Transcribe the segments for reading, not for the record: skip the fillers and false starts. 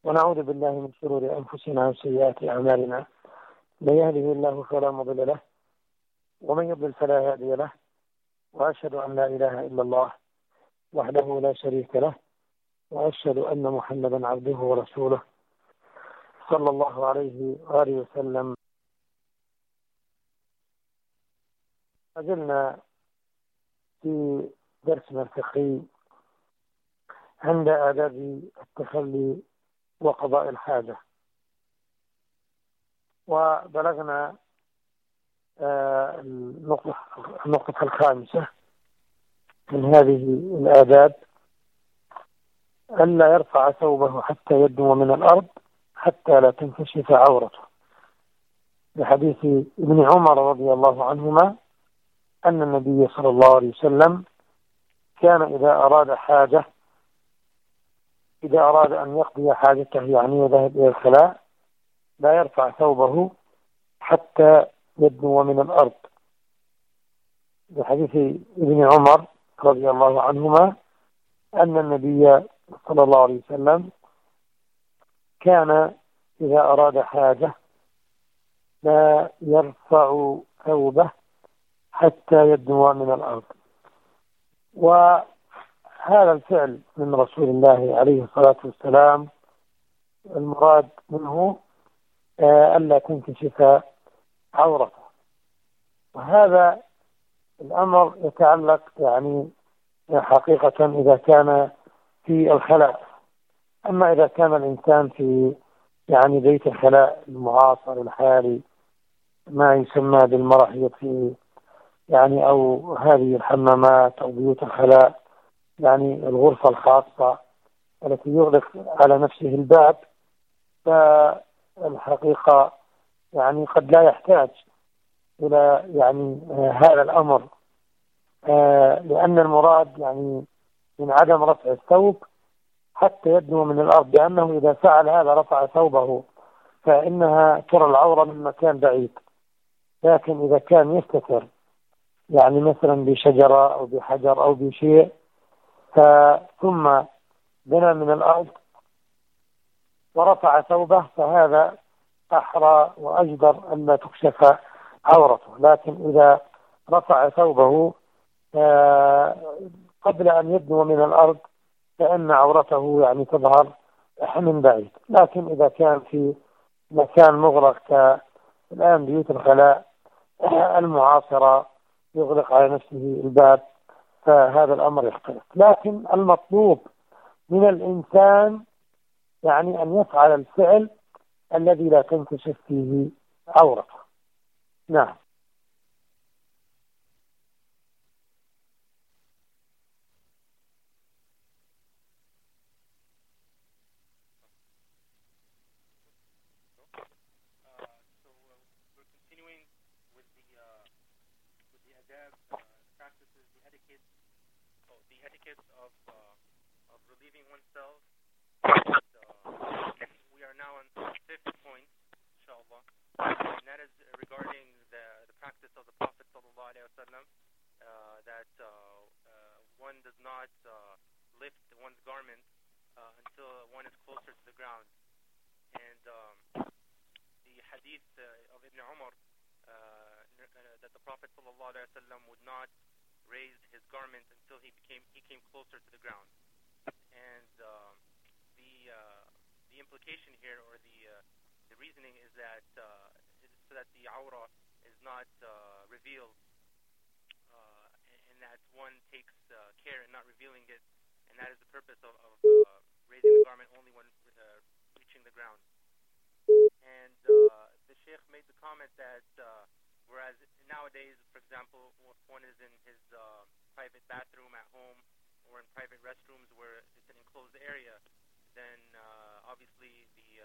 ونعوذ بالله من شرور أنفسنا وسيئات أعمالنا. من يهده الله فلا مضل له ومن يضلل فلا هادي له، وأشهد أن لا إله إلا الله وحده لا شريك له، وأشهد أن محمدا عبده ورسوله صلى الله عليه وآله وسلم. أزلنا في درسنا الفقهي عند آداب التخلي وقضاء الحاجة، وبلغنا النقطة الخامسة من هذه الآداب: ألا يرفع ثوبه حتى يدنو من الأرض حتى لا تنكشف عورته، لحديث ابن عمر رضي الله عنهما أن النبي صلى الله عليه وسلم كان إذا أراد أن يقضي حاجته، يعني يذهب إلى الخلاء، لا يرفع ثوبه حتى يدنو من الأرض، لحديث ابن عمر رضي الله عنهما أن النبي صلى الله عليه وسلم كان إذا أراد حاجة لا يرفع ثوبه حتى يدنو من الأرض. وهذا الفعل من رسول الله عليه الصلاة والسلام المراد منه ألا تنكشف عورته، وهذا الأمر يتعلق يعني حقيقة إذا كان في الخلاء. أما إذا كان الإنسان في يعني بيت الخلاء المعاصر الحالي، ما يسمى بالمراحيض في يعني أو هذه الحمامات أو بيوت الخلاء، يعني الغرفة الخاصة التي يغلق على نفسه الباب، فالحقيقة يعني قد لا يحتاج إلى يعني هذا الأمر، لأن المراد يعني من عدم رفع الثوب حتى يدنو من الأرض، لأنه إذا فعل هذا رفع ثوبه فإنها ترى العورة من مكان بعيد. لكن إذا كان يستتر يعني مثلا بشجرة أو بحجر أو بشيء ثم دنا من الأرض ورفع ثوبه، فهذا أحرى وأجدر أن لا تكشف عورته. لكن إذا رفع ثوبه قبل أن يدنو من الأرض فإن عورته يعني تظهر من بعيد. لكن إذا كان في مكان مغلق كالآن بيوت الخلاء المعاصرة يغلق على نفسه الباب، فهذا الأمر يختلف. لكن المطلوب من الإنسان يعني أن يفعل الفعل الذي لا تنكشف فيه عورته. نعم. Of relieving oneself. We are now on the fifth point, inshallah, and that is regarding the practice of the Prophet sallallahu alaihi wasallam, that one does not lift one's garment until one is closer to the ground. And the hadith of Ibn Umar that the Prophet sallallahu alaihi wasallam would not raise his garment until he came closer to the ground. And the implication here, or the reasoning, is that so that the awrah is not revealed, and that one takes care in not revealing it, and that is the purpose of raising the garment only when reaching the ground. And the Sheikh made the comment that whereas nowadays, for example, one is in his private bathroom at home or in private restrooms where it's an enclosed area, then obviously the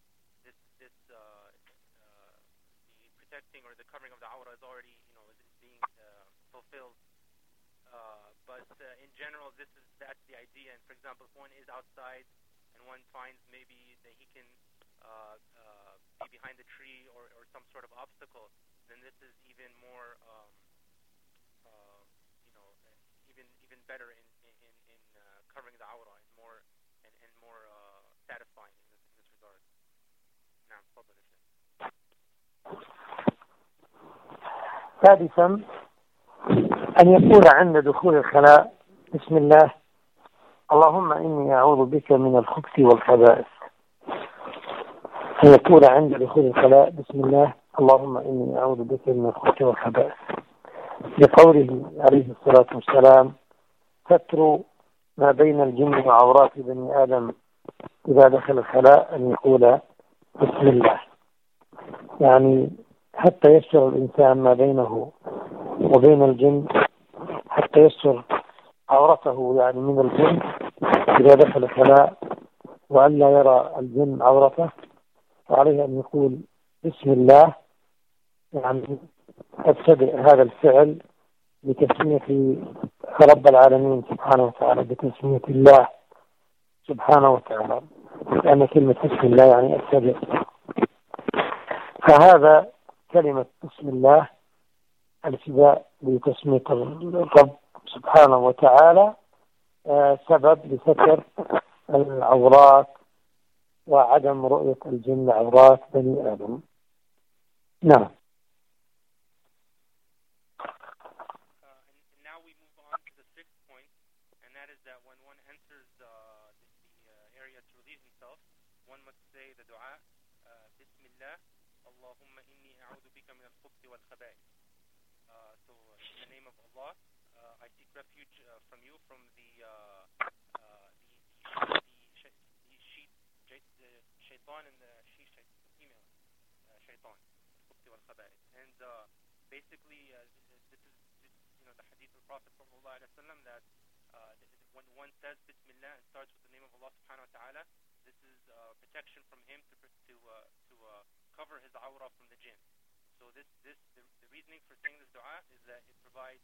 protecting or the covering of the awrah is already is being fulfilled. But in general, that's the idea. And for example, if one is outside and one finds maybe that he can be behind a tree or some sort of obstacle, then this is even more even better in covering the awrah and more satisfying in the سادسا أن يقول عند دخول الخلاء بسم الله اللهم إني أعوذ بك من الخبث والخبائث. أن يقول عند دخول الخلاء بسم الله اللهم إني أعوذ بك من الخبث والخبائث، لقوله عليه الصلاة والسلام ستر ما بين الجن وعورات بني آدم إذا دخل الخلاء أن يقول بسم الله، يعني حتى يستر الإنسان ما بينه وبين الجن، حتى يستر عورته يعني من الجن إذا دخل الخلاء، وأن لا يرى الجن عورته، وعليه أن يقول بسم الله، يعني ابتدئ هذا الفعل بتسمية رب العالمين سبحانه وتعالى، بتسمية الله سبحانه وتعالى، لأن كلمة بسم الله يعني ابتدئ. فهذا كلمة بسم الله الابتداء بتسمية الرب سبحانه وتعالى سبب لستر العورات وعدم رؤية الجن عورات بني آدم. نعم. Now we move on to the sixth point, and that is that when one enters the area to relieve himself, one must say the dua, Bismillah, Allahumma inni a'udhu bika min al-khubthi wal-khaba'ith. So in the name of Allah, I seek refuge from you from the shaitan and the female shaitan, al-khubthi wal-khaba'ith. And basically, this is the hadith of the Prophet sallallahu alaihi wasallam that when one says Bismillah and starts with the name of Allah subhanahu wa ta'ala, this is protection from him to cover his awra from the jinn. So the reasoning for saying this dua is that it provides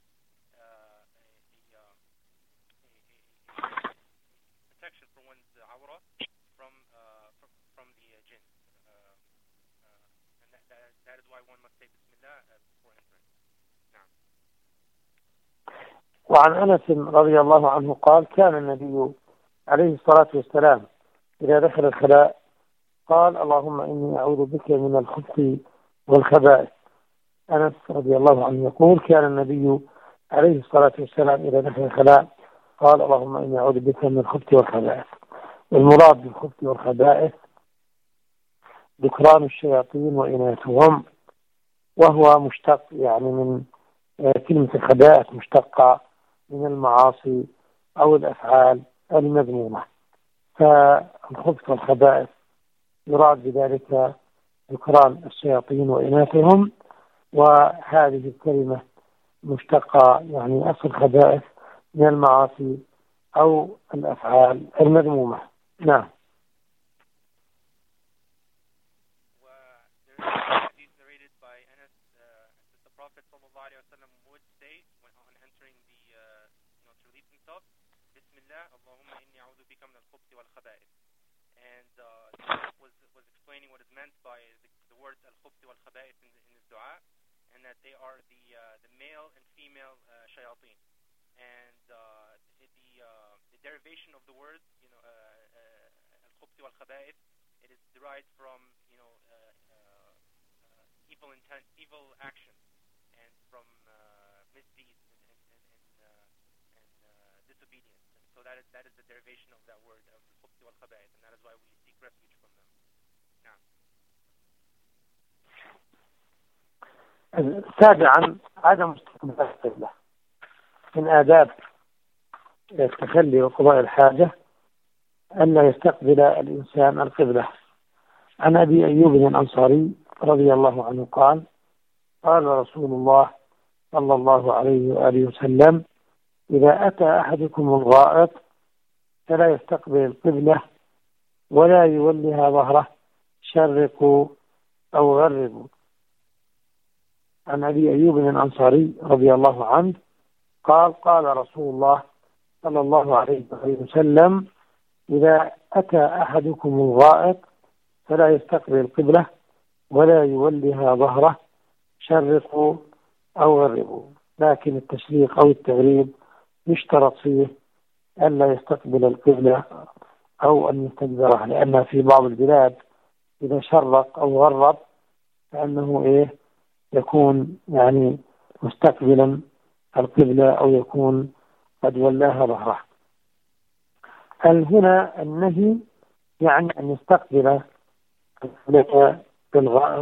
protection for one's awra from the jinn, and that is why one must say Bismillah before entering. Now. وعن أنس رضي الله عنه قال كان النبي عليه الصلاة والسلام إذا دخل الخلاء قال اللهم إني أعوذ بك من الخبث والخبائث. أنس رضي الله عنه يقول كان النبي عليه الصلاة والسلام إذا دخل الخلاء قال اللهم إني أعوذ بك من الخبث والخبائث. والمراد بالخبث والخبائث ذكران الشياطين وإناثهم، وهو مشتق يعني من كلمة الخبائث، مشتقة من المعاصي أو الأفعال المذمومة. فالخبث والخبائث يراد بذلك ذكران الشياطين وإناثهم، وهذه الكلمة مشتقة يعني أصل خبائث من المعاصي أو الأفعال المذمومة. نعم. Was explaining what is meant by the words al-khubth wal-khaba'ith in his dua, and that they are the male and female shayateen. And the derivation of the word, al-khubth wal-khaba'ith, it is derived from evil intent, evil action, and from misdeeds and disobedience. And so that is the derivation of that word of al-khubth wal-khaba'ith, and that is why we seek refuge from them. سابعا عدم استقبال القبلة. من آداب التخلي وقضاء الحاجة أن لا يستقبل الإنسان القبلة. عن أبي أيوب الأنصاري رضي الله عنه قال قال رسول الله صلى الله عليه وآله وسلم إذا أتى أحدكم الغائط فلا يستقبل القبلة ولا يولها ظهره شرقوا أو غربوا. عن أبي أيوب الأنصاري رضي الله عنه قال قال رسول الله صلى الله عليه وسلم إذا أتى أحدكم الغائط فلا يستقبل القبلة ولا يولها ظهره شرقوا أو غربوا. لكن التشريق أو التغريب يشترط فيه ألا يستقبل القبلة أو أن يستدبرها، لأن في بعض البلاد إذا شرق أو غرب فإنه يكون يعني مستقبلا القبلة أو يكون قد ولاها ظهره. هنا النهي يعني أن يستقبل القبلة بالغائط.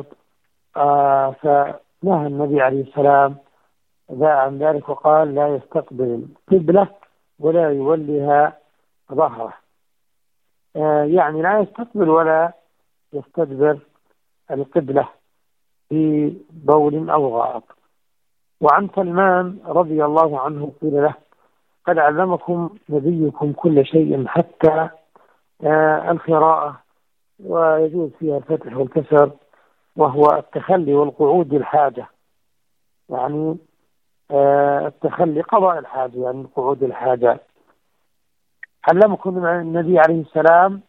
فنهى النبي عليه السلام عن ذلك وقال لا يستقبل القبلة ولا يوليها ظهره. يعني لا يستقبل ولا يستدبر القبلة في بول أو غائط. وعن سلمان رضي الله عنه قيل له قد علمكم نبيكم كل شيء حتى القراءة، ويجوز فيها الفتح والكسر، وهو التخلي والقعود للحاجة، يعني التخلي قضاء الحاجة، يعني قعود الحاجة. علمكم النبي عليه السلام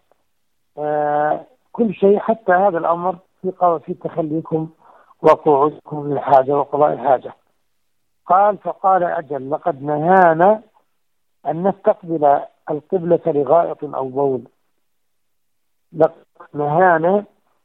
كل شيء حتى هذا الأمر في تخليكم وقعودكم للحاجة وقضاء الحاجة. قال فقال أجل لقد نهانا أن نستقبل القبلة لغائط أو بول. لقد نهانا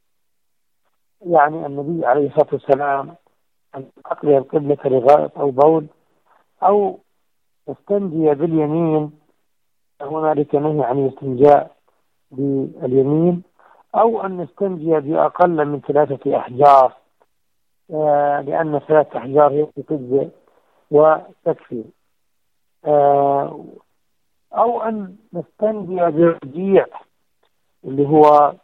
يعني النبي عليه الصلاة والسلام أن نستقبل القبلة لغائط أو بول أو نستنجي باليمين. هنالك نهي عن الاستنجاء باليمين، أو أن نستنجي بأقل من 3 أحجار، لأن 3 أحجار هي تجزئ وتكفي. أو أن نستنجي برجيع اللي هو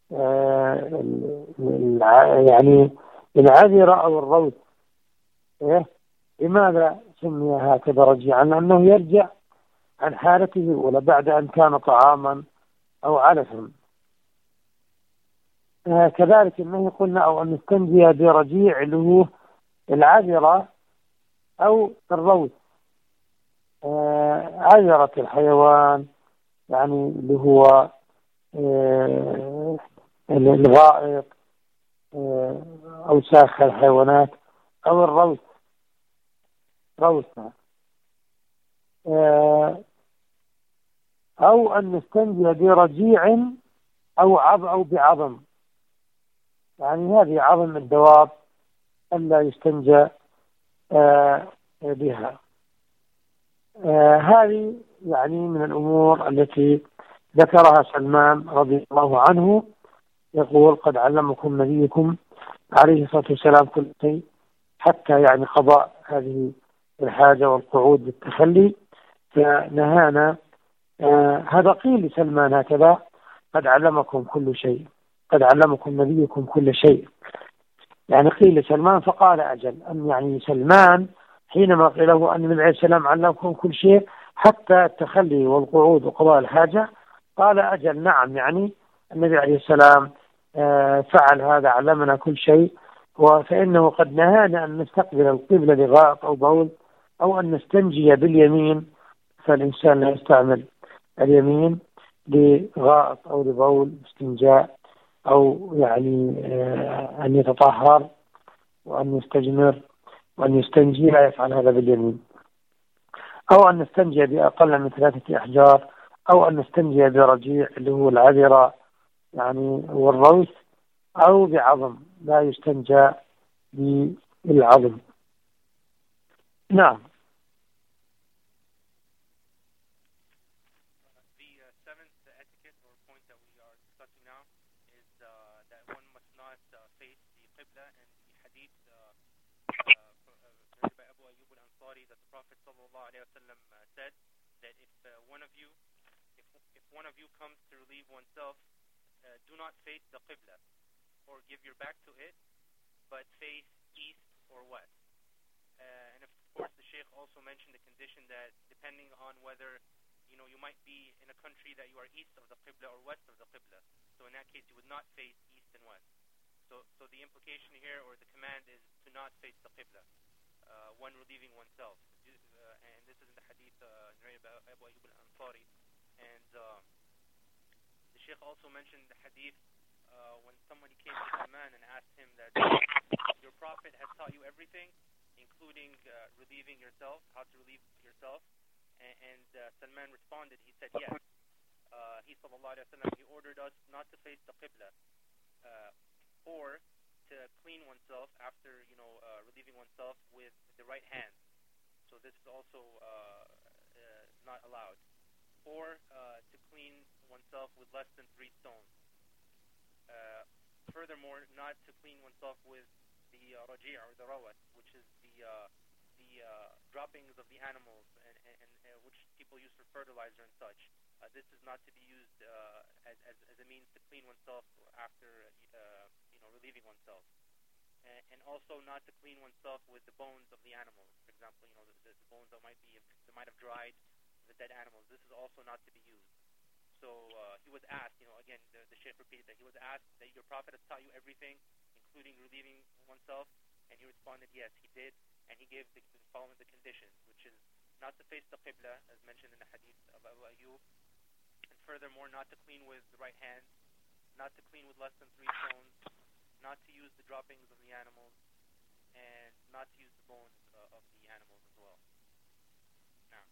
يعني العذرة أو الروث. لماذا سمي هكذا رجيعا؟ لأنه يرجع عن حالته الأولى بعد أن كان طعاما أو علفا. كذلك إنه قلنا أو أن نستنجي برجيع اللي هو العذرة أو الروث، عذرة الحيوان يعني اللي هو الغائط، أوساخ الحيوانات، أو الروث روثنا، أو أن نستنجي برجيع أو بعظم، يعني هذه عظم الدواب ألا يستنجى بها. هذه يعني من الأمور التي ذكرها سلمان رضي الله عنه، يقول قد علمكم نبيكم عليه الصلاة والسلام كل شيء حتى يعني قضاء هذه الحاجة والقعود بالتخلي، فنهانا. هذا قيل لسلمان هكذا قد علمكم كل شيء، قد علمكم نبيكم كل شيء، يعني قيل لسلمان فقال أجل. أن يعني سلمان حينما قيل له أن النبي عليه السلام علمكم كل شيء حتى التخلي والقعود وقضاء الحاجة، قال أجل نعم، يعني النبي عليه السلام فعل هذا، علمنا كل شيء. فإنه قد نهانا أن نستقبل القبلة لغائط أو بول أو أن نستنجي باليمين، فالإنسان لا يستعمل اليمين لغائط أو لبول استنجاء، أو يعني أن يتطهر وأن يستجمر وأن يستنجي، لا يفعل هذا باليمين. أو أن نستنجي بأقل من 3 أحجار، أو أن نستنجي برجيع اللي هو العذرة يعني والروث، أو بعظم، لا يستنجى بالعظم. نعم. Said that if one of you comes to relieve oneself, do not face the qibla or give your back to it, but face east or west. And of course, the Sheikh also mentioned the condition that depending on whether you might be in a country that you are east of the qibla or west of the qibla. So in that case, you would not face east and west. So the implication here, or the command, is to not face the qibla when relieving oneself. And this is in the hadith narrated by Abu Ayyub al-Ansari. And the Sheikh also mentioned the hadith when somebody came to Salman and asked him that your Prophet has taught you everything, including relieving yourself, how to relieve yourself. And Salman responded, he said, yes. He sallallahu alayhi wa sallam, he ordered us not to face the qibla or to clean oneself after, relieving oneself with the right hand. So this is also not allowed. Or to clean oneself with less than 3 stones. Furthermore, not to clean oneself with the raji' or the rawat, which is the droppings of the animals, and which people use for fertilizer and such. This is not to be used as a means to clean oneself after relieving oneself. And also not to clean oneself with the bones of the animals. For example, the bones that might have dried, the dead animals. This is also not to be used. So he was asked, again, the Shaykh repeated that he was asked that your Prophet has taught you everything, including relieving oneself, and he responded, yes, he did, and he gave the following the conditions, which is not to face the Qibla, as mentioned in the hadith of Abu Ayyub, and furthermore, not to clean with the right hand, not to clean with less than 3 stones, not to use the droppings of the animals, and not to use the bones of the animals as well. Now.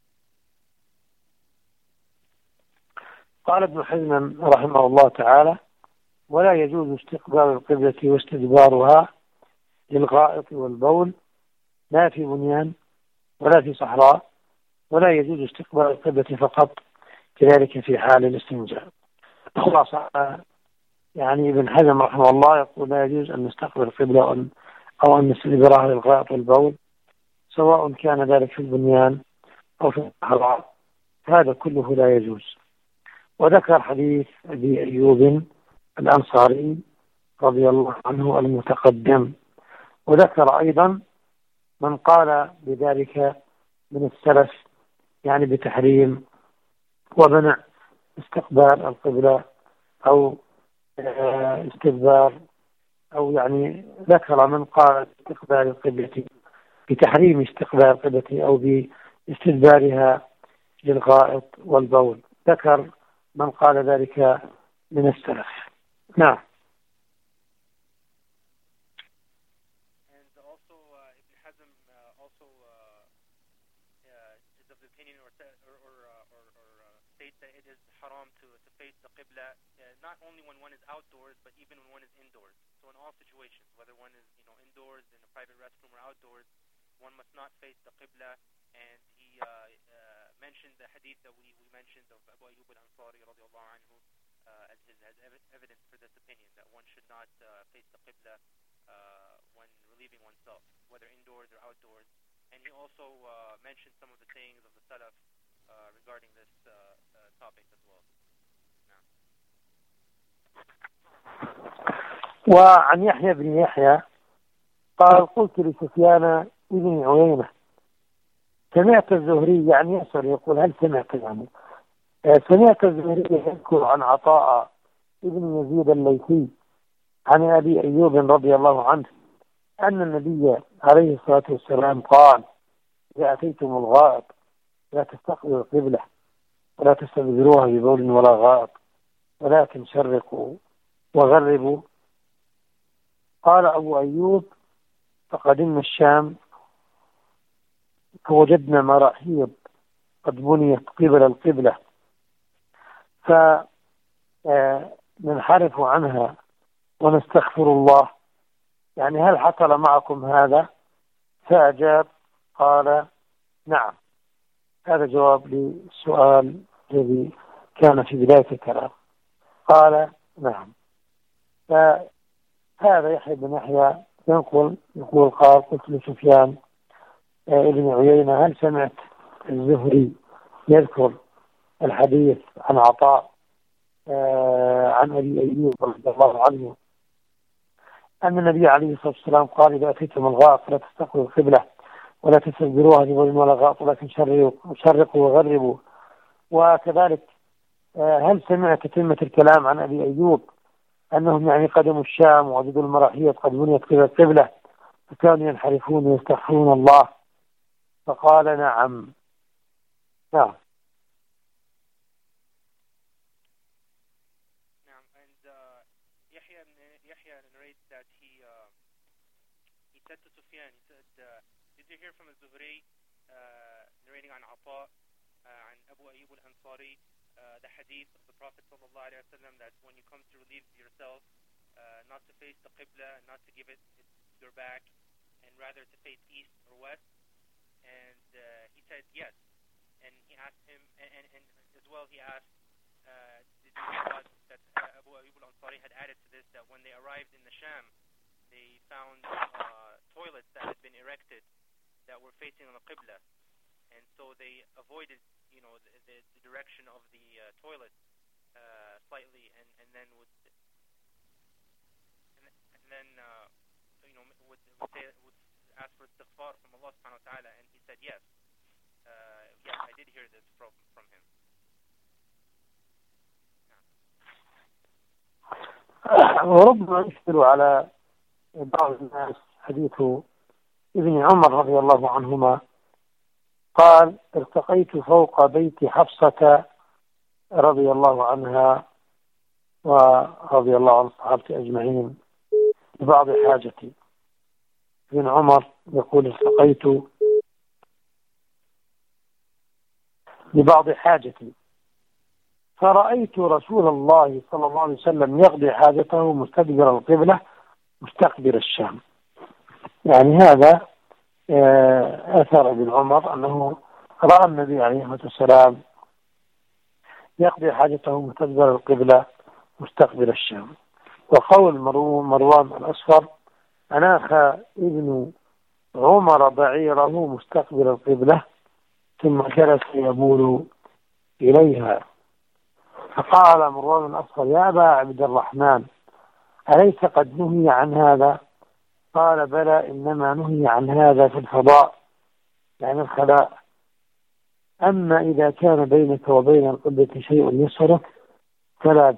قال ابن حزم رحمه الله تعالى: ولا يجوز استقبال القبلة واستدبارها للغائط والبول لا في بنيان ولا في صحراء، ولا يجوز استقبال القبلة فقط، كذلك في حال الاستنجاء. خلاصة يعني ابن حزم رحمه الله يقول لا يجوز أن نستقبل القبلة أو أن نستدبرها للغائط والبول، سواء كان ذلك في البنيان أو في الصحراء، هذا كله لا يجوز. وذكر حديث أبي أيوب الأنصاري رضي الله عنه المتقدم، وذكر أيضا من قال بذلك من السلف، يعني بتحريم ومنع استقبال القبلة أو استدبار، أو يعني ذكر من قال استقبال القبلة بتحريم استقبال القبلة أو باستدبارها للغائط والبول، ذكر من قال ذلك من السلف. نعم. And also Ibn Hazm also is of the opinion or states that it is haram to face the Qibla, not only when one is outdoors, but even when one is indoors. So in all situations, whether one is indoors in a private restroom or outdoors, one must not face the Qibla. And he mentioned the hadith that we mentioned of Abu Ayyub al-Ansari radiallahu anhu as evidence for this opinion, that one should not face the Qibla when relieving oneself, whether indoors or outdoors. And he also mentioned some of the sayings of the Salaf regarding this topic as well. وعن يحيى بن يحيى قال: قلت لسفيان ابن عيينة: سمعت الزهري، يعني يسأل يقول هل سمعت، يعني سمعت الزهري يذكر عن عطاء ابن يزيد الليثي عن أبي أيوب رضي الله عنه أن النبي عليه الصلاة والسلام قال: إذا أتيتم الغائط لا تستقبلوا القبلة ولا تستدبروها ببول ولا غائط، ولكن شرقوا وغربوا. قال أبو أيوب: فقدمنا الشام فوجدنا مراحيض قد بنيت قبل القبلة، فننحرف عنها ونستغفر الله، يعني هل حصل معكم هذا؟ فأجاب قال: نعم. هذا جواب للسؤال الذي كان في بداية الكلام. قال: نعم. فهذا يحيى بن يحيى يقول قال: قلت لسفيان ابن عيينة: هل سمعت الزهري يذكر الحديث عن عطاء عن أبي أيوب رضي الله عنه أن النبي عليه الصلاة والسلام قال: إذا أتيتم الغائط فلا تستقبلوا القبلة ولا تستدبروها ببول ولا غائط، ولكن شرقوا وغربوا. وكذلك هل سمعت تتمة الكلام عن أبي أيوب أنهم يعني قدموا الشام ووجدوا المراحيض قد بنيت قبل القبلة فكانوا ينحرفون ويستغفرون الله؟ فقال: نعم. نعم. narrates that he said to Sufyan, he said, did you hear from az-Zuhri narrating on Ata and Abu Ayyub al-Ansari the hadith of the Prophet sallallahu alaihi wasallam that when you come to relieve yourself, not to face the Qibla, not to give it your back, and rather to face east or west? And he said yes. And he asked him, and as well he asked, did you know that Abu Ayyub al-Ansari had added to this, that when they arrived in the Sham, they found toilets that had been erected that were facing on the Qibla, and so they avoided, the direction of the toilet slightly, and then would ask for istighfar from Allah subhanahu wa ta'ala, and he said yes. Yes, I did hear this from him. وربما يشكل على بعض الناس حديث ابن عمر رضي الله عنهما قال: ارتقيت فوق بيت حفصة رضي الله عنها ورضي الله عن الصحابة أجمعين لبعض حاجتي. ابن عمر يقول: ارتقيت لبعض حاجتي فرأيت رسول الله صلى الله عليه وسلم يقضي حاجته مستدبر القبلة مستقبل الشام. يعني هذا أثر ابن عمر أنه رأى النبي عليه الصلاة والسلام يقضي حاجته مستدبر القبلة مستقبل الشام. وقول مروان الأصفر: أناخ ابن عمر بعيره مستقبل القبلة ثم جلس يبول إليها. فقال مروان الأصفر: يا أبا عبد الرحمن، أليس قد نهي عن هذا؟ قال: بلى، إنما نهي عن هذا في الفضاء، يعني الخلاء. أما إذا كان بينك وبين القبلة شيء يسرك فلا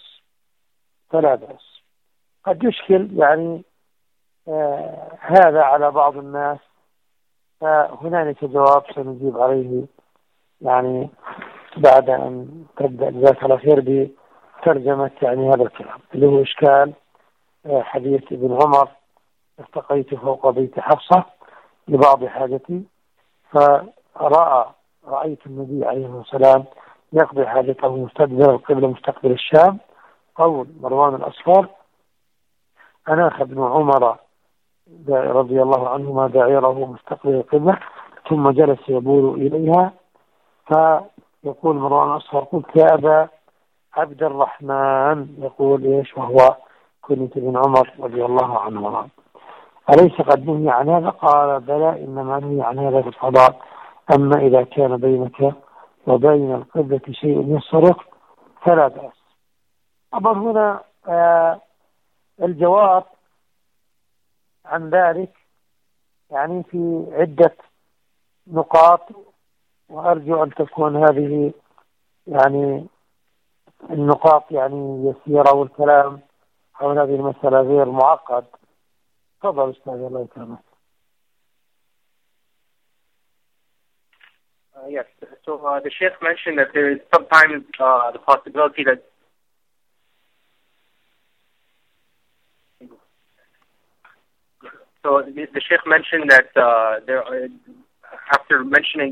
بأس. قد يشكل يعني هذا على بعض الناس، فهنالك جواب سنجيب عليه يعني بعد أن تبدأ جزاك الله خير بترجمة يعني هذا الكلام اللي هو إشكال حديث ابن عمر: ارتقيت فوق بيت حفصة لبعض حاجتي فرأيت النبي عليه الصلاة والسلام يقضي حاجته مستدبر القبلة مستقبل الشام. قول مروان الأصفر: أناخ ابن عمر رضي الله عنهما بعيره مستقبل القبلة ثم جلس يبول إليها. فيقول مروان الأصفر: قلت: يا أبا عبد الرحمن، يقول إيش وهو كنية ابن عمر رضي الله عنهما، أليس قد نهي عن هذا؟ قال: بلى، إنما نهي عن هذا في الفضاء، أما إذا كان بينك وبين القبلة شيء يسرك فلا بأس. طبعا هنا الجواب عن ذلك يعني في عدة نقاط، وأرجو أن تكون هذه يعني النقاط يعني يسيرة، والكلام حول هذه المسألة غير معقد. تفضل أستاذ، الله يكرمك. Yes, so the Sheikh mentioned that there is sometimes the possibility that the Sheikh mentioned that there after mentioning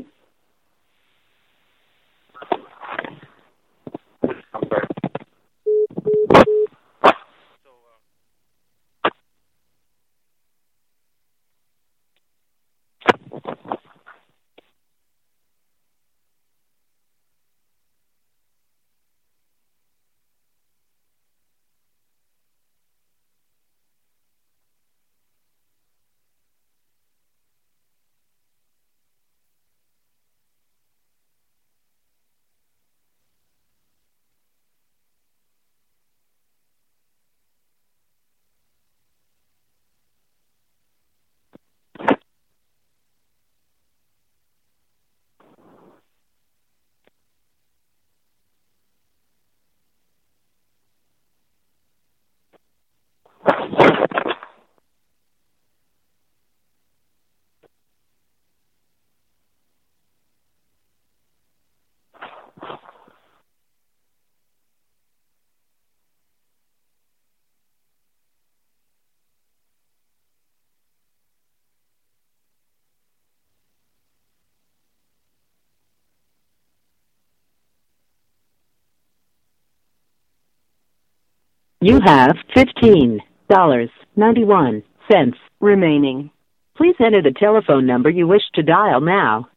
You have 15 $2.91 remaining. Please enter the telephone number you wish to dial now.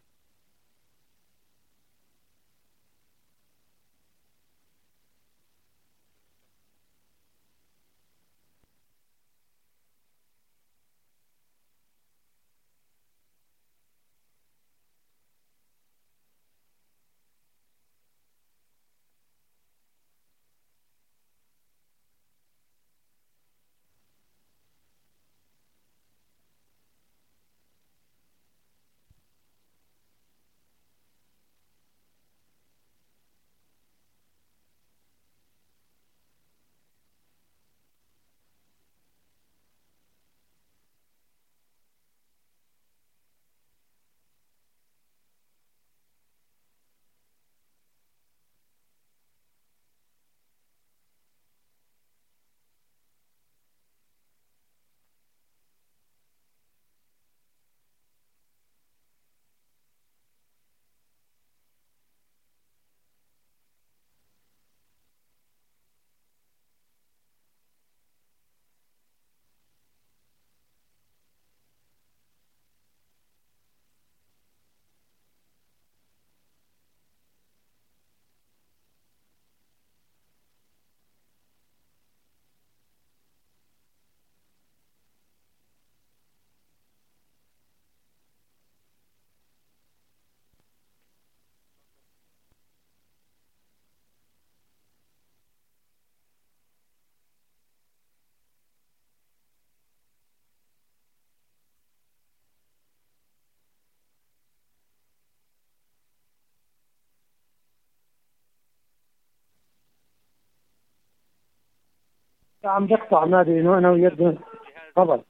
عم تقطع نادي انه انا ويد. تفضل.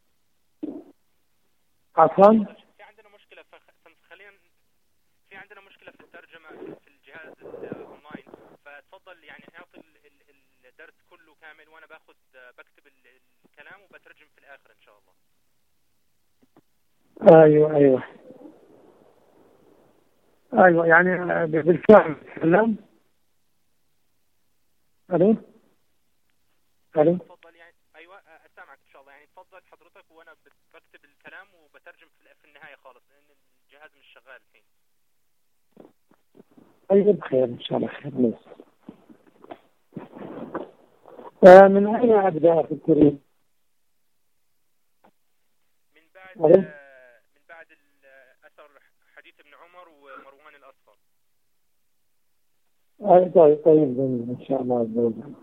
عفوا. في عندنا مشكلة خلينا في عندنا مشكلة في الترجمة في الجهاز الاونلاين، فتفضل يعني اعطي الدرس كله كامل وانا بكتب الكلام وبترجم في الاخر ان شاء الله. ايوه يعني بالفعل تكلم. الو تفضل يعني. ايوه اسامعك ان شاء الله، يعني تفضل حضرتك وانا بكتب الكلام وبترجم في النهايه خالص لان الجهاز مش شغال الحين. طيب خير ان شاء الله خير. من اين ابدا في الكريم؟ من بعد اثر حديث ابن عمر ومروان الاصفر. طيب ان شاء الله عز وجل.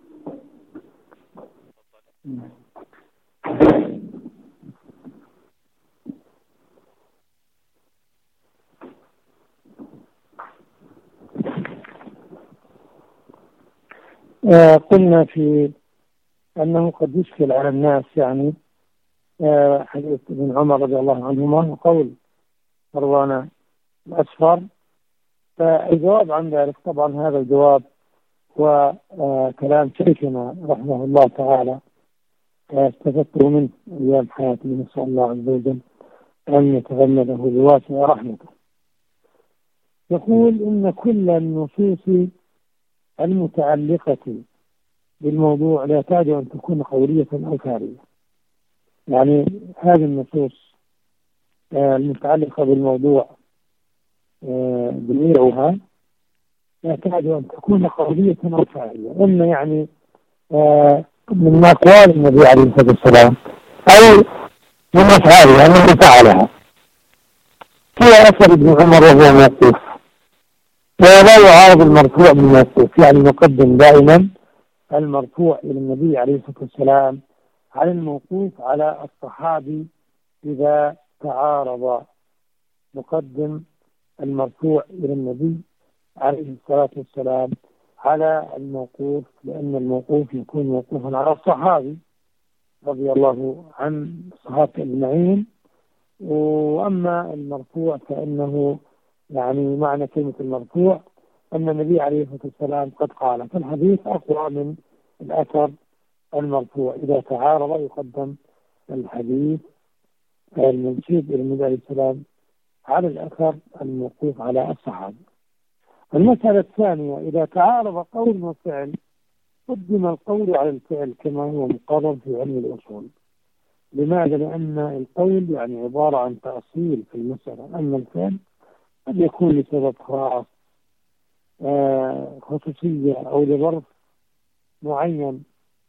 قلنا في أنه قد يشكل على الناس يعني حديث ابن عمر رضي الله عنهما وقول مروان الأصفر. فالجواب عن ذلك طبعا هذا الجواب هو كلام شيخنا رحمه الله تعالى استفدت منه أيام حياتي، نسأل الله عز وجل أن يتغمده بواسع رحمته. يقول إن كل النصوص المتعلقة بالموضوع لا يحتاج أن تكون قولية أو فعلية. يعني هذه النصوص المتعلقة بالموضوع جميعها لا يحتاج أن تكون قولية أو فعلية، إما يعني من أقوال النبي عليه الصلاة والسلام أو من أفعالها أنه فعلها. في أثر ابن عمر وهو موقوف ولا يعارض المرفوع بالموقوف، يعني نقدم دائما المرفوع إلى النبي عليه الصلاة والسلام على الموقوف على الصحابي إذا تعارض. نقدم المرفوع إلى النبي عليه الصلاة والسلام على الموقوف، لأن الموقوف يكون موقوفا على الصحابي رضي الله عن الصحابة أجمعين. وأما المرفوع فإنه يعني معنى كلمة المرفوع أن النبي عليه الصلاة والسلام قد قال، فالحديث أقوى من الأثر المرفوع. إذا تعارض يقدم الحديث المنسوب إلى النبي عليه السلام على الأثر الموقوف على الصحابة. المسألة الثانية إذا تعارض قول وفعل قدم القول على الفعل كما هو مقرر في علم الأصول. لماذا؟ لأن القول يعني عبارة عن تأصيل في المسألة، أما الفعل قد يكون لسبب خاص، خصوصية أو لظرف معين.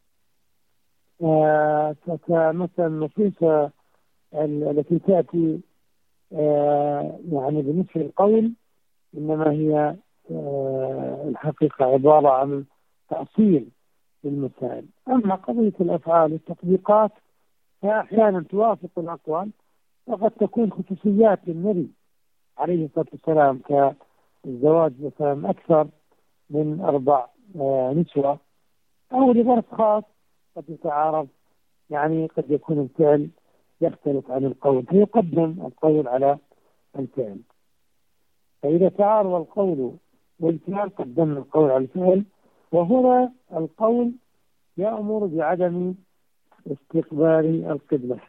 كمثلا النصوص التي تأتي يعني بالنسبة للقول إنما هي الحقيقة عبارة عن تأصيل للمسائل. أما قضية الأفعال والتطبيقات فأحيانا توافق الأقوال وقد تكون خصوصيات للنبي عليه الصلاة والسلام، كالزواج مثلا أكثر من 4 نسوة، أو لظرف خاص قد يتعارض، يعني قد يكون الفعل يختلف عن القول فيقدم القول على الفعل. فإذا تعارض القول والفعل قدم القول على الفعل. وهنا القول يأمر بعدم استقبال القبلة.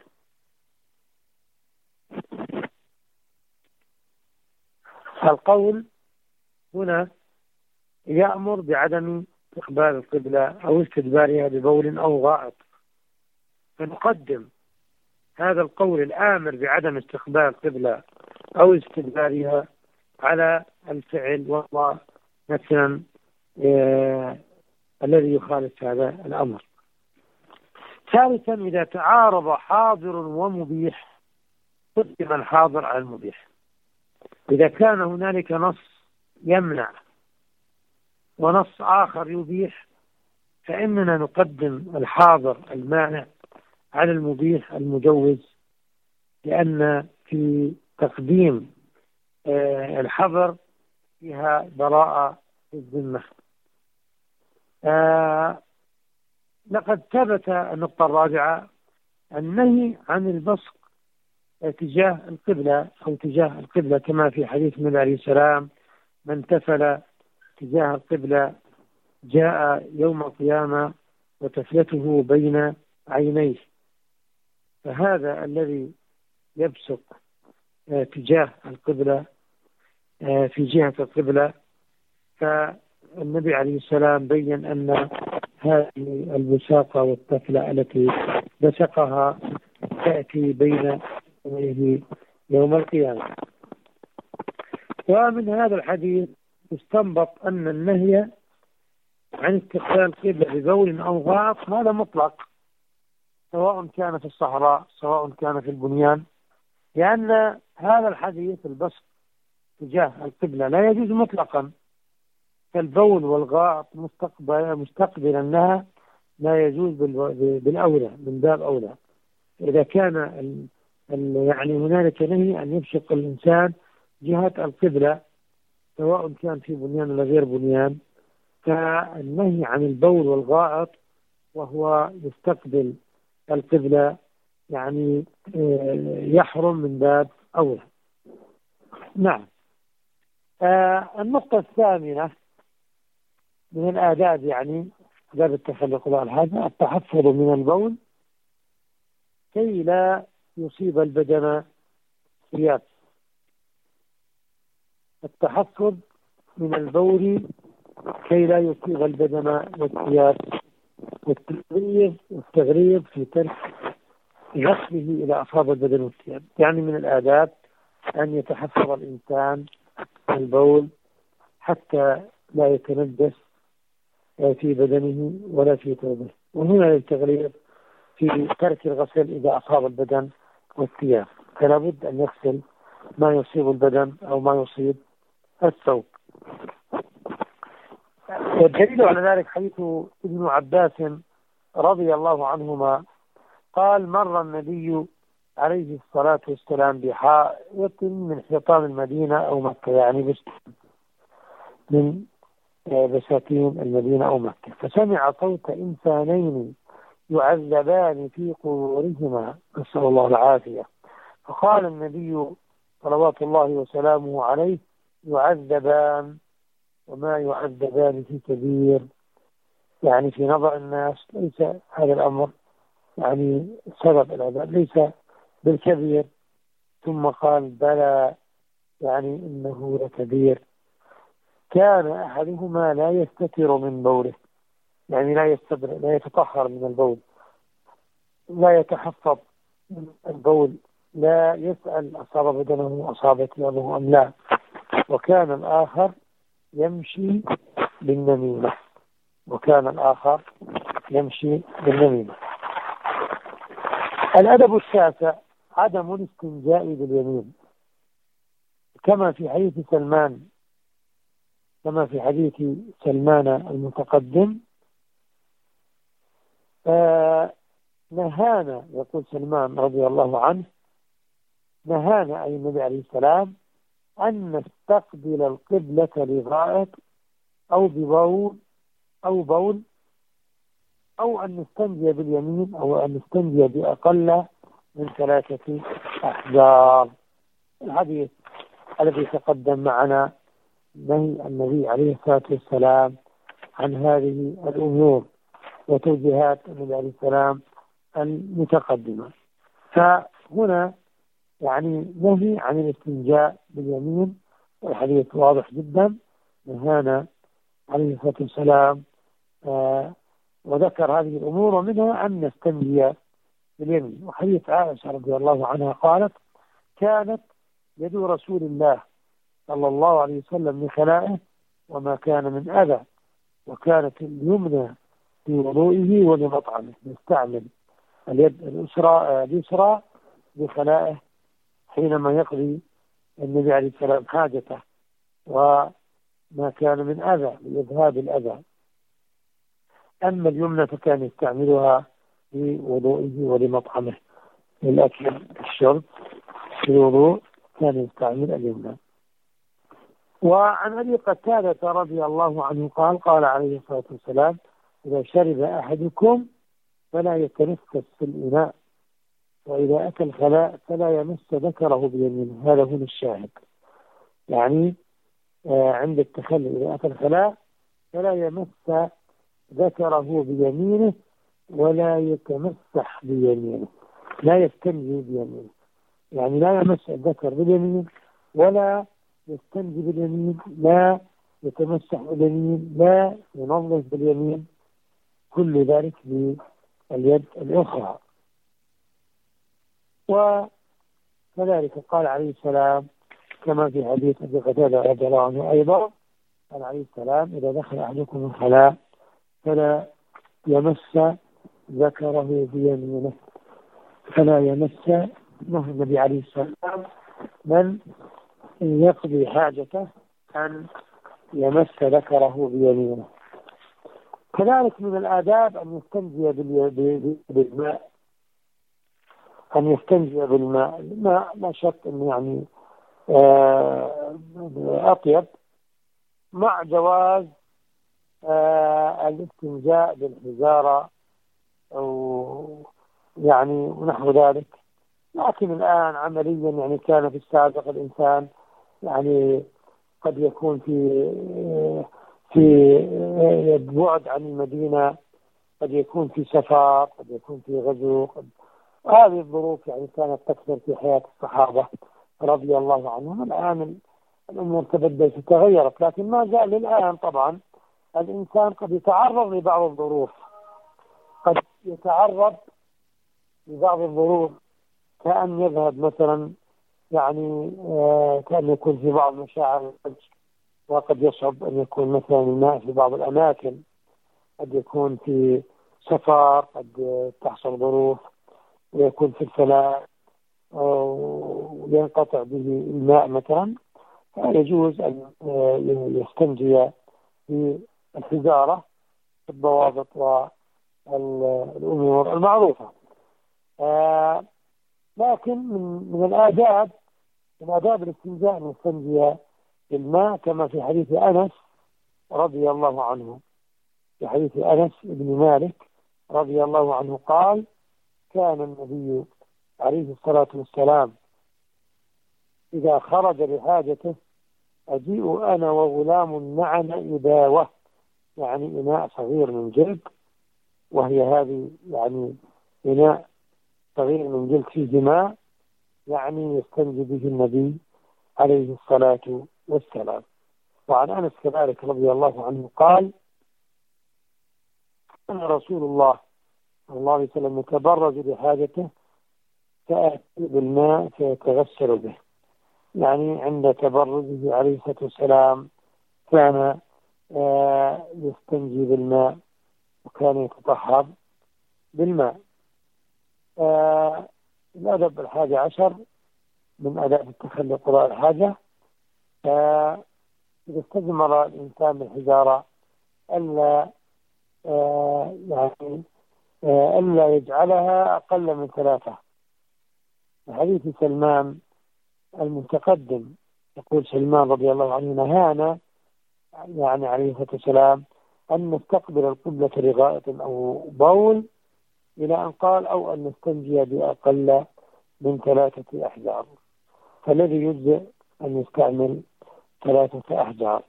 القول هنا يأمر بعدم استقبال القبلة أو استدبارها ببول أو غائط، فنقدم هذا القول الآمر بعدم استقبال القبلة أو استدبارها على الفعل، وهو مثلا الذي يخالف هذا الأمر. ثالثا، إذا تعارض حاضر ومبيح قدم الحاضر على المبيح. إذا كان هنالك نص يمنع ونص آخر يبيح فإننا نقدم الحاضر المانع على المبيح المجوز، لأن في تقديم الحظر فيها براءة الذمة. لقد ثبت النقطة الرابعة النهي عن البصق تجاه القبلة أو تجاه القبلة، كما في حديث النبي عليه السلام: من تفل تجاه القبلة جاء يوم القيامة وتفلته بين عينيه. فهذا الذي يبصق تجاه القبلة في جهة القبلة، فالنبي عليه السلام بين أن هذه البساقة والتفلة التي بسقها تأتي بين عينيه يوم القيامة. ومن هذا الحديث يستنبط أن النهي عن استقبال القبلة ببول أو غائط هذا مطلق، سواء كان في الصحراء سواء كان في البنيان، لأن هذا الحديث البصق تجاه القبلة لا يجوز مطلقا، فالبول والغائط مستقبلا لها لا يجوز بالأولى، من باب أولى. إذا كان يعني هنالك نهي أن يبصق الإنسان جهة القبلة سواء كان في بنيان ولا غير بنيان، فالنهي عن البول والغائط وهو يستقبل القبلة يعني يحرم من باب أولى. نعم. النقطة الثامنة من الآداب، يعني آداب التخلق هذا التحفظ من البول كي لا يصيب البدن سياط. التحفظ من البول كي لا يصيب البدن والثياب، والتغليظ في ترك غسله إلى أصاب البدن والثياب. يعني من الآداب أن يتحفظ الإنسان من البول حتى لا يتنجس في بدنه ولا في ثوبه. وهنا للتغليظ في ترك الغسل إذا أصاب البدن والثياب، فلا بد أن يغسل ما يصيب البدن أو ما يصيب الثوب. والدليل على ذلك حديث ابن عباس رضي الله عنهما قال: مر النبي عليه الصلاة والسلام بحائط من حيطان المدينة أو مكة، يعني بستان من بساتين المدينة أو مكة، فسمع صوت إنسانين يعذبان في قبورهما، نسأل الله العافية. فقال النبي صلوات الله وسلامه عليه: يعذبان وما يعذبان في كبير. يعني في نظر الناس ليس هذا الأمر يعني سبب العذاب، ليس بالكبير. ثم قال: بلى، يعني إنه لكبير. كان أحدهما لا يستتر من بوله، يعني لا يستبرئ، لا يتطهر من البول، لا يتحفظ من البول، لا يسأل أصاب بدنه أصابت يده أم لا. وكان الآخر يمشي بالنميمة، وكان الآخر يمشي بالنميمة. الأدب التاسع عدم الاستنجاء باليمين، كما في حديث سلمان المتقدم. نهانا، يقول سلمان رضي الله عنه، نهانا أي النبي عليه السلام أن نستقبل القبلة لغائط أو بول أو أن نستنجي باليمين أو أن نستنجي بأقل من 3 أحجار. الحديث الذي تقدم معنا نهي النبي عليه الصلاة والسلام عن هذه الأمور وتوجيهات النبي عليه السلام المتقدمة. فهنا يعني نهي عن الاستنجاء باليمين، والحديث واضح جدا، نهانا عليه الصلاة والسلام وذكر هذه الأمور، ومنها أن نستنجي باليمين. وحديث عائشة رضي الله عنها قالت: كانت يد رسول الله صلى الله عليه وسلم لخلائه وما كان من أذى، وكانت اليمنى في وضوئه ولمطعمه، يستعمل اليد اليسرى لخلائه حينما يقضي النبي عليه السلام حاجته، وما كان من أذى لإذهاب الأذى. أما اليمنى فكان يستعملها لوضوئه ولمطعمه، للأكل الشرب في الوضوء كان يستعمل اليمنى. وعن أبي قتادة رضي الله عنه قال: قال عليه الصلاة والسلام: إذا شرب أحدكم فلا يتنفس في الإناء، وإذا أتى الخلاء فلا يمس ذكره بيمينه. هذا هنا الشاهد، يعني عند التخلي إذا أتى الخلاء فلا يمس ذكره بيمينه ولا يتمسح بيمينه، لا يستنجي بيمينه، يعني لا يمس الذكر باليمين ولا يستنجي باليمين، لا يتمسح باليمين، لا ينظف باليمين، كل ذلك باليد الأخرى. وكذلك قال عليه السلام كما في حديث أبي قتادة رضي الله عنه أيضا، قال عليه السلام: إذا دخل أحدكم الخلاء فلا يمس ذكره بيمينه، فلا يمس. نهى النبي عليه السلام من يقضي حاجته أن يمس ذكره بيمينه. كذلك من الآداب أن يستنجي بالماء، أن يستنجي بالماء. الماء لا شك أنه يعني أطيب، مع جواز الاستنجاء بالحجارة أو يعني ونحو ذلك. لكن الآن عمليا يعني كان في السابق الإنسان يعني قد يكون في بعد عن المدينة، قد يكون في سفر، قد يكون في غزو، هذه الظروف يعني كانت تكثر في حياة الصحابة رضي الله عنهم. الآن الأمور تبدلت وتغيرت، لكن ما زال الآن طبعا الإنسان قد يتعرض لبعض الظروف، قد يتعرض لبعض الظروف كأن يذهب مثلا يعني كأن يكون في بعض مشاعر الحج، وقد يصعب أن يكون مثلا الماء في بعض الأماكن، قد يكون في سفر، قد تحصل ظروف ويكون في الفلاة وينقطع به الماء مثلا، فيجوز أن يستنجي في الحجارة في الضوابط والأمور المعروفة. لكن من الآداب، من آداب الاستنجاء أن يستنجي بالماء، كما في حديث أنس رضي الله عنه، في حديث أنس بن مالك رضي الله عنه قال: كان النبي عليه الصلاة والسلام إذا خرج لحاجته أجيء أنا وغلام معنا إداوة، يعني إناء صغير من جلد، وهي هذه يعني إناء صغير من جلد فيه ماء، يعني يستنجي به النبي عليه الصلاة والسلام. وعن أنس كذلك رضي الله عنه قال: كان رسول الله صلى الله عليه وسلم يتبرز لحاجته فأتي بالماء فيتغسل به. يعني عند تبرزه عليه الصلاة والسلام كان يستنجي بالماء وكان يتطهر بالماء. الأدب 11 من آداب التخلي قضاء الحاجة. إذا استجمر الإنسان بالحجارة ألا ألا يجعلها أقل من 3. حديث سلمان المتقدم يقول سلمان رضي الله عنه نهانا يعني عليه الصلاة والسلام أن نستقبل القبلة لغائط أو بول، إلى أن قال أو أن نستنجي بأقل من 3 أحجار، فالذي يجزئ أن يستعمل 3 أحجار.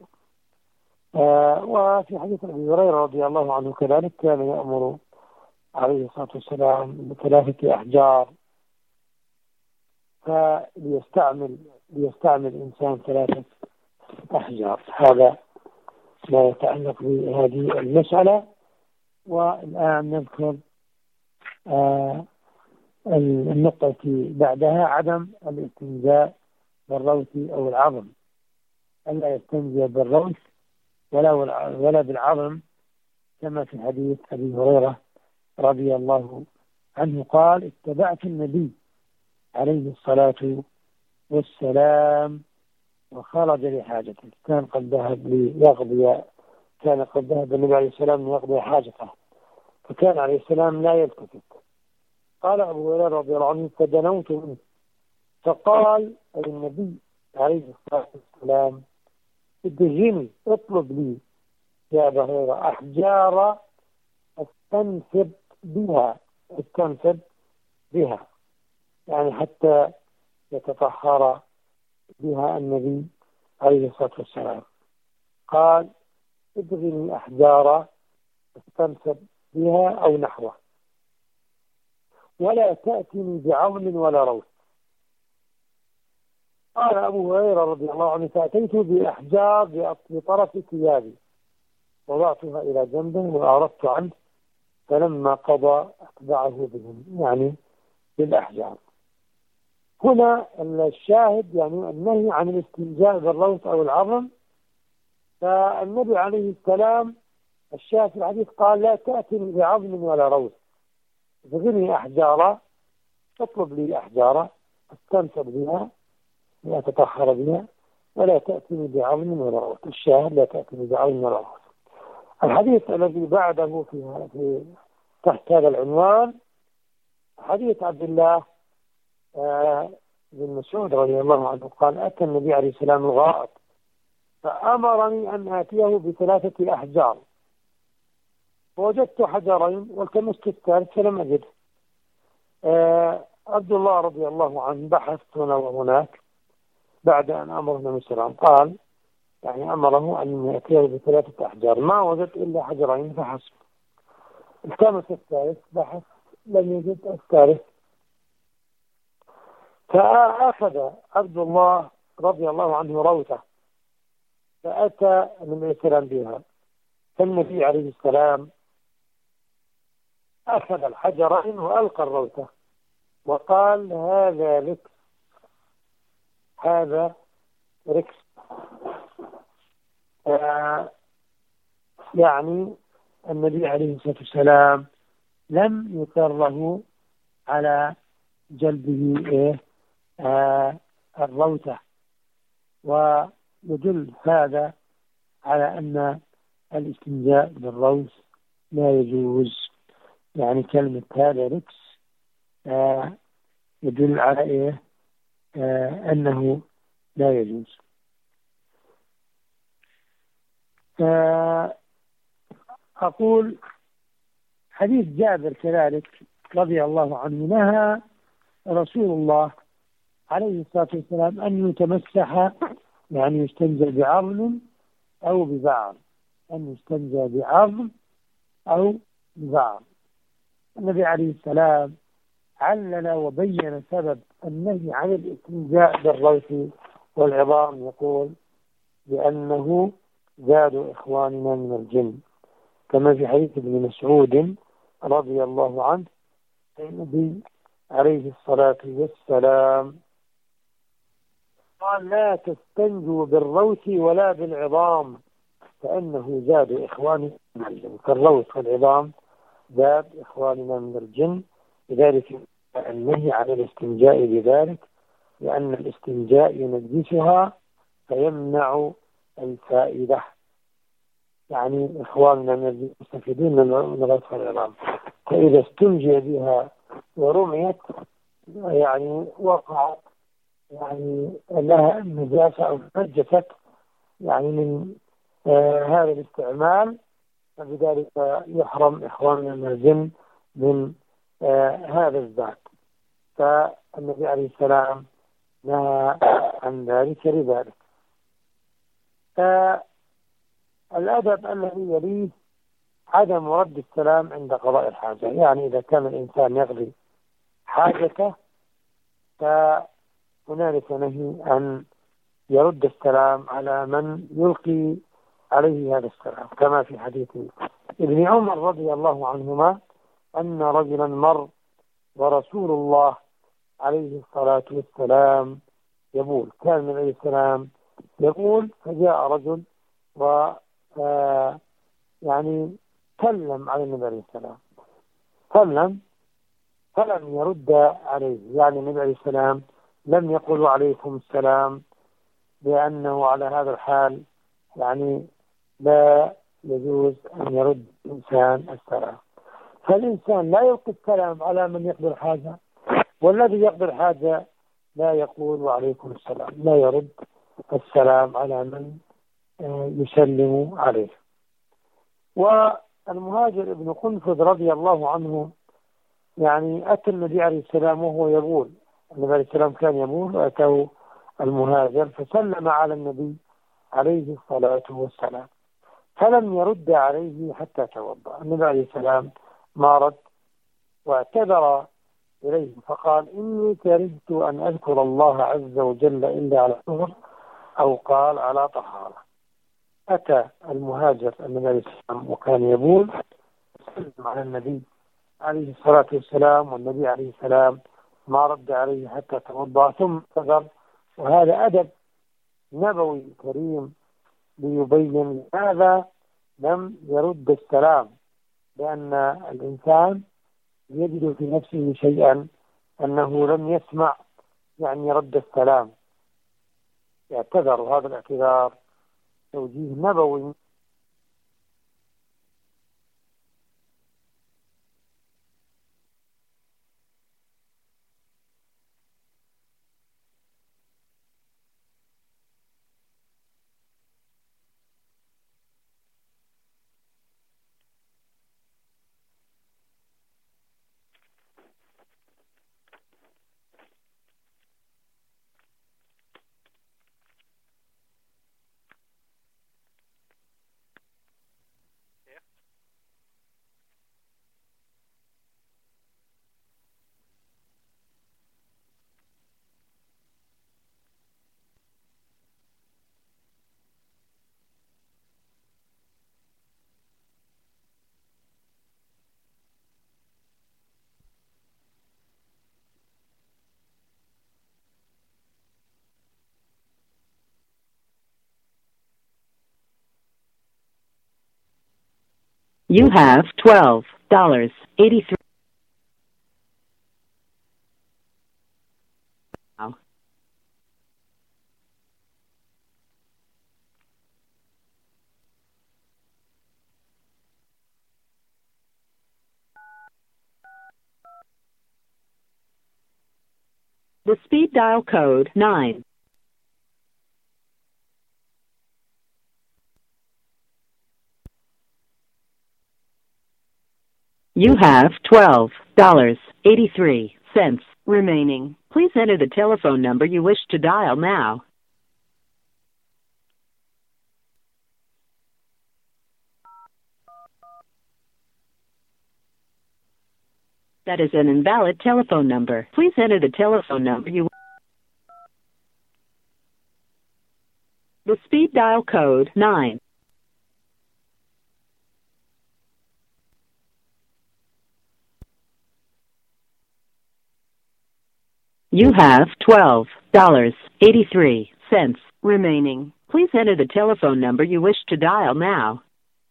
وفي حديث أبي هريرة رضي الله عنه كذلك كان يأمر عليه الصلاة والسلام ب3 أحجار، فليستعمل الإنسان 3 أحجار. هذا ما يتعلق بهذه المسألة. والآن نذكر النقطة بعدها عدم الاستنجاء بالروث أو العظم. ألا يستنجي بالروث ولا بالعظم، كما في حديث أبي هريرة رضي الله عنه قال اتبعت النبي عليه الصلاة والسلام وخرج لحاجته. كان قد ذهب النبي عليه السلام ليقضي حاجته، فكان عليه السلام لا يلتفت. قال أبو هريرة رضي الله عنه فدنوت منه فقال أي النبي عليه الصلاة والسلام ادجني اطلب لي يا أبا هريرة أحجار استنسب بها يعني حتى يتطهر بها النبي عليه الصلاة والسلام. قال ادغني أحجار استنسب بها أو نحوه ولا تأتني بعظم ولا روث. قال أبو هريرة رضي الله عنه فأتيت بأحجار بطرف ثيابي وضعتها إلى جنبه وأعرضت عنه، فلما قضى أتبعه بهم يعني بالأحجار. هنا الشاهد يعني النهي عن الاستنجاء بالروث أو العظم. فالنبي عليه السلام الشاهد في الحديث قال لا تأتني بعظم ولا روث، ادغني أحجارا اطلب لي أحجارا استنسب بها لأتطهر بها ولا تأتني بعظم ولا روث. الشاهد لا تأتني بعظم ولا روث. الحديث الذي بعده في تحت هذا العنوان حديث عبد الله بن مسعود رضي الله عنه قال أتى النبي عليه السلام الغائط فأمرني أن آتيه ب3 أحجار فوجدت حجرين والتمست الثالث فلم أجده. عبد الله رضي الله عنه بحث هنا وهناك بعد أن أمر النبي صلى الله عليه وسلم قال يعني أمره أن يأتيه ب3 أحجار ما وجدت إلا حجرين فحسب. التمس الثالث بحث لم يجد الثالث، فأخذ عبد الله رضي الله عنه روثة فأتى النبي السلام بها، فالنبي عليه السلام أخذ الحجرين وألقى الروثة وقال هذا ركس. يعني النبي عليه الصلاة والسلام لم يكره على جلبه الروثة، ويدل هذا على أن الاستنجاء بالروث لا يجوز. يعني كلمة هذا ركس يدل على أنه لا يجوز. أقول حديث جابر كذلك رضي الله عنه نهى رسول الله عليه الصلاة والسلام أن يتمسح يعني يستنجى بعظم أو ببعض، أن يستنجى بعظم أو ببعض. النبي عليه السلام علل وبين سبب النهي عن الاستنجاء بالروث والعظام، يقول بأنه زاد إخواننا من الجن، كما في حديث ابن مسعود رضي الله عنه النبي عليه الصلاة والسلام قال: لا تستنجوا بالروث ولا بالعظام فإنه زاد إخواننا من الجن. فالروث والعظام زاد إخواننا من الجن، لذلك النهي عن الاستنجاء بذلك، لأن الاستنجاء ينجسها فيمنع الفائدة. يعني إخواننا من الجن يستفيدون من الروث والعظام، فإذا استنجي بها ورميت يعني وقعت يعني لها النجاسة أو نجست يعني من هذا الاستعمال، فبذلك يحرم إخواننا من الجن من هذا الذات. فالنبي عليه السلام نهى عن ذلك لذلك. الأدب الذي يليه عدم رد السلام عند قضاء الحاجة. يعني إذا كان الإنسان يقضي حاجته فهنالك نهي أن يرد السلام على من يلقي عليه هذا السلام، كما في حديث ابن عمر رضي الله عنهما أن رجلا مر ورسول الله عليه الصلاة والسلام يقول، كان النبي عليه السلام يقول، فجاء رجل و يعني سلم على النبي عليه السلام، سلم فلم يرد عليه. يعني النبي عليه السلام لم يقل وعليكم السلام، لأنه على هذا الحال يعني لا يجوز أن يرد الإنسان السلام. فالإنسان لا يلقي السلام على من يقضي الحاجة، والذي يقضي الحاجة لا يقول وعليكم السلام، لا يرد السلام على من يسلم عليه. والمهاجر ابن قنفذ رضي الله عنه يعني أتى النبي عليه السلام وهو يقول، النبي عليه السلام كان يقول، وأتاه المهاجر فسلم على النبي عليه الصلاة والسلام فلم يرد عليه حتى توضأ. النبي عليه السلام ما رد واعتذر إليه فقال: إني كرهت أن أذكر الله عز وجل إلا على طهر، أو قال على طهارة. أتى المهاجر النبي عليه السلام وكان يقول، سلم على النبي عليه الصلاة والسلام، والنبي عليه السلام ما رد عليه حتى توضأ ثم اعتذر. وهذا أدب نبوي كريم ليبين هذا لم يرد السلام، لأن الإنسان يجد في نفسه شيئا أنه لم يسمع يعني رد السلام، يعتذر. هذا الاعتذار توجيه نبوي. You have $12.83. The speed dial code 9. You have $12.83 remaining. Please enter the telephone number you wish to dial now. That is an invalid telephone number. Please enter the telephone number you. The speed dial code 9. You have $12.83 remaining. Please enter the telephone number you wish to dial now.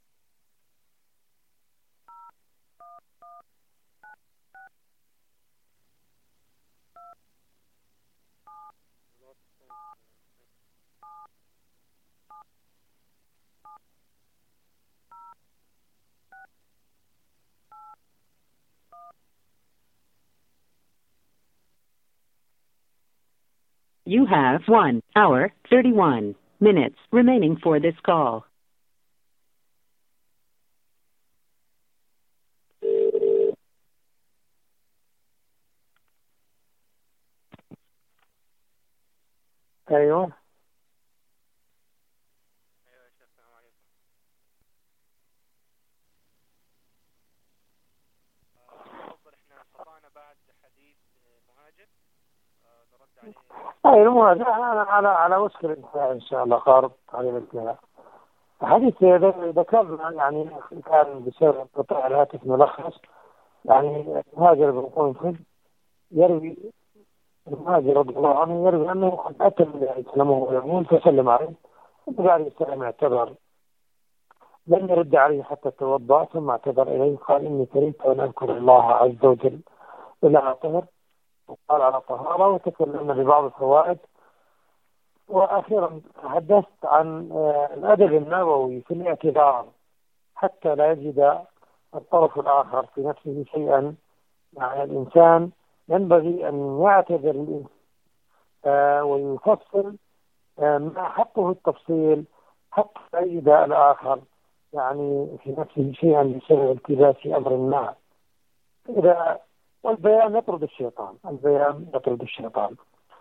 You have 1 hour, 31 minutes remaining for this call. أيوه. السلام عليكم. تفضل، احنا قطعنا بعد حديث مهاجر نرد عليه. أيوه، على وشك الانتهاء إن شاء الله، قارب على الانتهاء. الحديث ذكرنا يعني كان بسبب قطاع الهاتف ملخص، يعني المهاجر بن قنفذ يروي، المهاجر رضي الله عنه يروي أنه قد أتى النبي عليه السلام وهو يقول فسلم عليه، النبي عليه السلام اعتذر، لم يرد عليه حتى توضأ، ثم اعتذر إليه قال إني كرهت أن أذكر الله عز وجل إلا طهر، وقال على طهارة، وتكلمنا ببعض الفوائد. وأخيرا تحدثت عن الأدب النبوي في الاعتذار حتى لا يجد الطرف الآخر في نفسه شيئا. يعني الإنسان ينبغي أن يعتذر ويفصل ما حقه التفصيل حتى لا يجد الآخر يعني في نفسه شيئا بسبب التباس أمر ما. والبيان يطرد الشيطان، البيان يطرد الشيطان.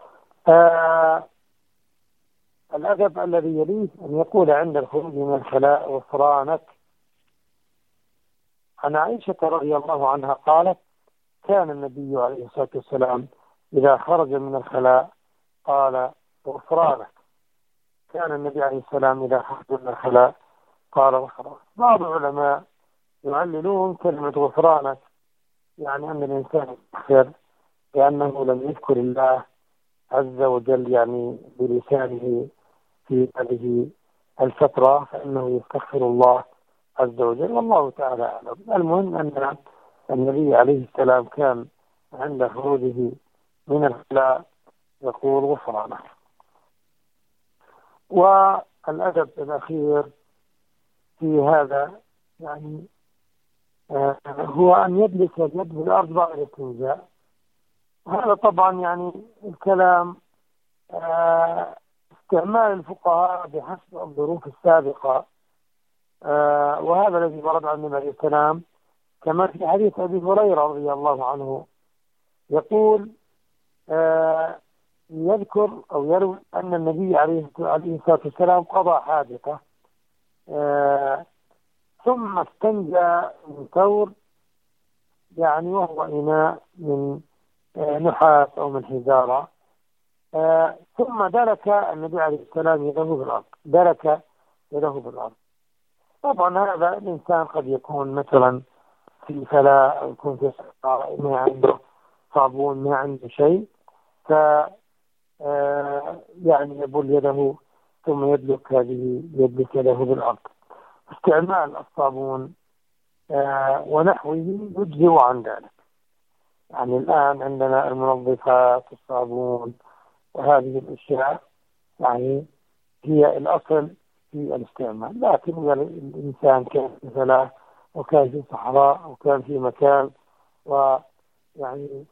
الأدب الذي يليه أن يقول عند الخروج من الخلاء غفرانك. عن عائشة رضي الله عنها قالت كان النبي عليه الصلاة والسلام إذا خرج من الخلاء قال غفرانك. كان النبي عليه السلام إذا خرج من الخلاء قال غفرانك. بعض العلماء يعللون كلمة غفرانك يعني أن الإنسان يغفر لأنه لم يذكر الله عز وجل يعني بلسانه في هذه الفترة، فإنه يستغفر الله عز وجل، والله تعالى أعلم. المهم أن النبي عليه السلام كان عند خروجه من الخلاء يقول غفرانه. والأدب الأخير في هذا يعني هو أن يجلس اليد في الأرض بعد الاستنجاء. هذا طبعا يعني الكلام استعمال الفقهاء بحسب الظروف السابقة، وهذا الذي ورد عن النبي عليه السلام كما في حديث أبي هريرة رضي الله عنه يقول يذكر أو يروي أن النبي عليه الصلاة والسلام قضى حاجته ثم استنجى من ثور يعني وهو إناء من نحاس أو من حجارة، ثم دلك النبي عليه السلام يده بالأرض، دلك يده بالأرض. طبعا هذا الإنسان قد يكون مثلا في فلاة أو يكون في صحراء ما عنده صابون ما عنده شيء، ف يعني يبل يده ثم يدلك يده بالأرض. استعمال الصابون ونحوه يجزئ عن ذلك. يعني الآن عندنا المنظفات الصابون وهذه الأشياء يعني هي الأصل في الاستعمال، لكن إذا الإنسان كان في فلاة وكان في صحراء وكان في مكان ويعني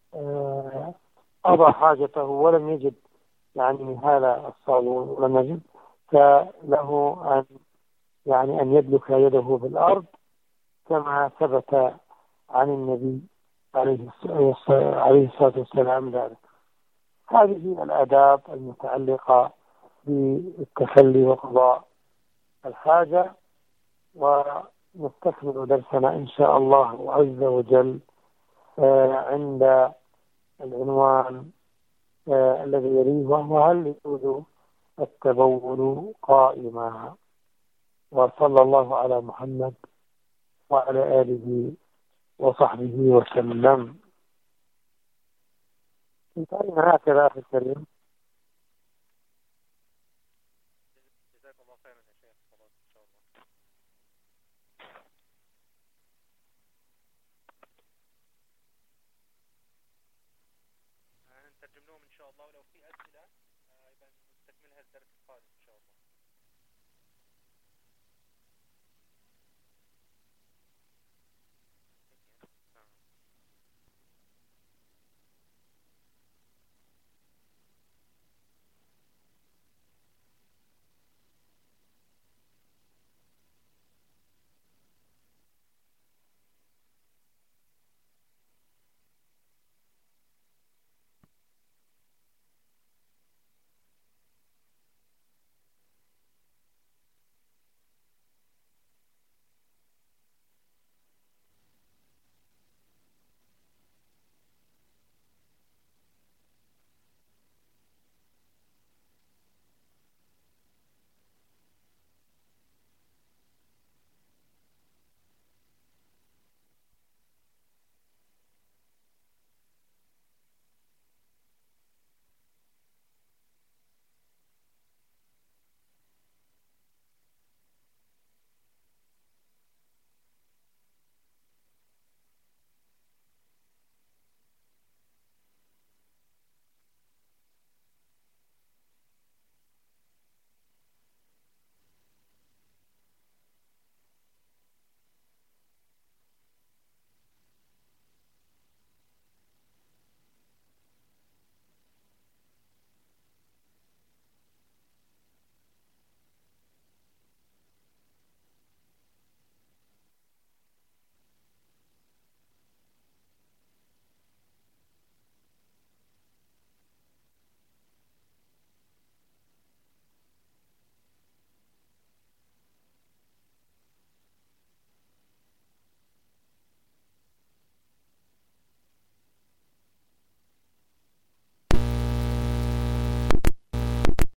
قضى حاجته ولم يجد يعني هذا الصابون ولم يجد، فله أن يدلك يده بالأرض كما ثبت عن النبي عليه الصلاة والسلام ذلك. هذه الآداب المتعلقة بالتخلي وقضاء الحاجة، ونستكمل درسنا إن شاء الله عز وجل عند العنوان الذي يليه، وهو هل يجوز التبول قائما. وصلى الله على محمد وعلى آله وصحبه وسلم. انتهينا هكذا أخي الكريم. جزاك الله خيرا يا شيخ. خلاص إن شاء الله هنترجم لهم إن شاء الله، ولو في أسئلة يبقى نستكملها الدرس القادم إن شاء الله.